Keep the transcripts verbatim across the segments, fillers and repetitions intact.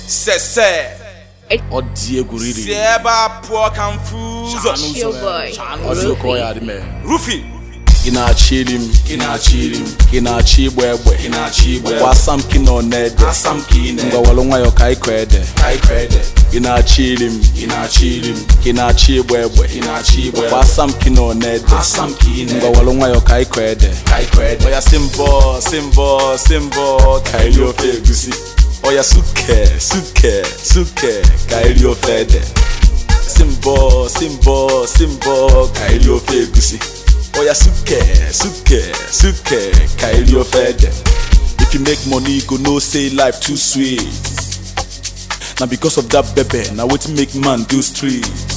Se se Odie guriri. Seba poor confuso. Chill boy. Ozo koya di me. Rufi. Kina chilim, Kina chilim. kina chibwebwe, Kina chibwe. wasam kino nede, Asam kine. nga walonga yo kai kwede, Kai krede. kina chilim, Kina chilim. kina chibwebwe, Kina chibwe. wasam kino nede, Asam kine. nga walonga yo kai kwede, Kai krede. oya simbo, simbo, simbo, kaili ofegusi, oya suke, suke, suke, kaili ofede, simbo, simbo, simbo, kaili ofegusi. Oya suke, suke, suke, kaili ofede. If you make money, go no say life too sweet. Now because of that baby, now what make man do streets.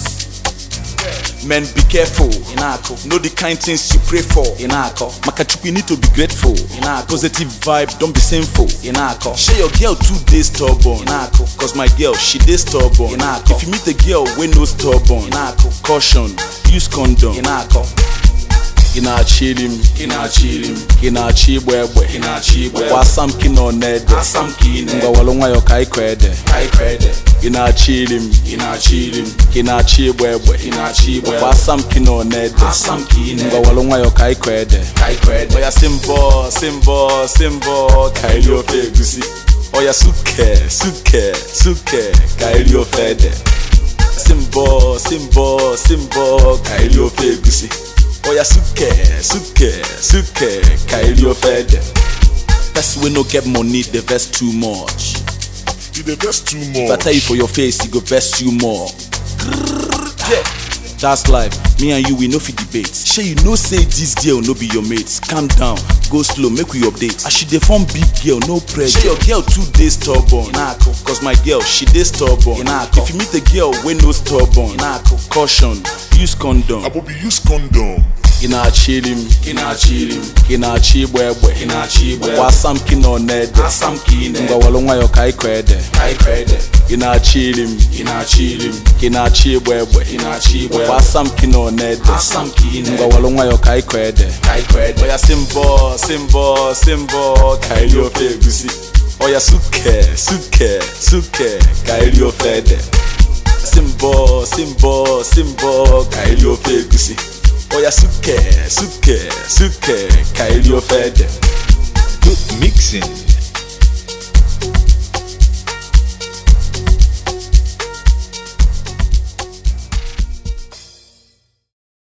Men be careful, inako. Know the kind things you pray for, inako. Makachuku need to be grateful, inako. Positive vibe, don't be sinful, inako. Share your girl two days stubborn, inako. Cause my girl, she dey stubborn, inako. If you meet a girl with no stubborn, inako. Caution, use condom, inako. Kina chilim, Kina chilim. kina chibwebwe, Kina chibwe. wasam kino nede, Asam kine. nga walonga yo kai kwede. Kai krede. Kina chilim, Kina chilim. kina chibwebwe, Kina chibwe. wasam kino nede, Asam kine. nga walonga yo kai kwede. Kai krede. Oya simbo, simbo, simbo, kaili ofegusi. Oya suke, suke, suke, kaili ofede. Simbo, simbo, simbo, kaili ofegusi. Oya suke, suke, suke, kaili ofede. Person we no get money, they vex too much. You the best too If much. I tell you for your face, it go vex you more. Yeah. That's life. Me and you, we no fit debate. Sure you know say this girl no be your mates. Calm down, go slow, make we update. As she dey form big girl, no pressure. Sure your girl two days stubborn, inako. Cause my girl, she dey stubborn, inako. If you meet a girl wey no stubborn, inako. Caution, use condom. I will be use condom. Kina chilim, Kina chilim. kina chibwebwe, Kina chibwe. wasam kino nede, Asam kine. nga walonga yo kai kwede. Kai krede. Kina chilim, Kina chilim. kina chibwebwe, Kina chibwe. wasam kino nede, Asam kine. nga walonga yo kai kwede. Kai krede. Oya simbo, simbo, simbo, kaili ofegusi. Oya suke, suke, suke, kaili ofede. Simbo, simbo, simbo, kaili ofegusi. Oya suke, suke, suke, kaili ofede. Good mixing.